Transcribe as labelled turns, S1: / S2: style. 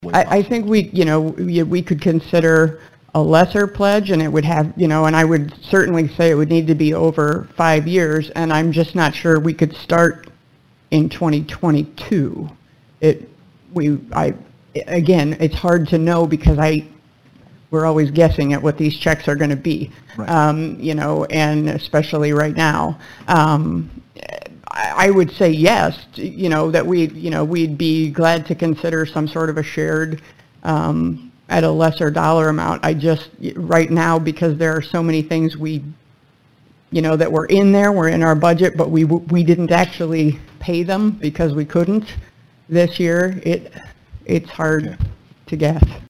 S1: I think we could consider a lesser pledge, and it would have, and I would certainly say it would need to be over 5 years, and I'm just not sure we could start in 2022. Again, it's hard to know because we're always guessing at what these checks are going to be,
S2: Right.
S1: And especially right now. I would say yes, that we'd be glad to consider some sort of a shared at a lesser dollar amount. Right now, because there are so many things that were we're in our budget, but we didn't actually pay them because we couldn't this year. It's hard to guess.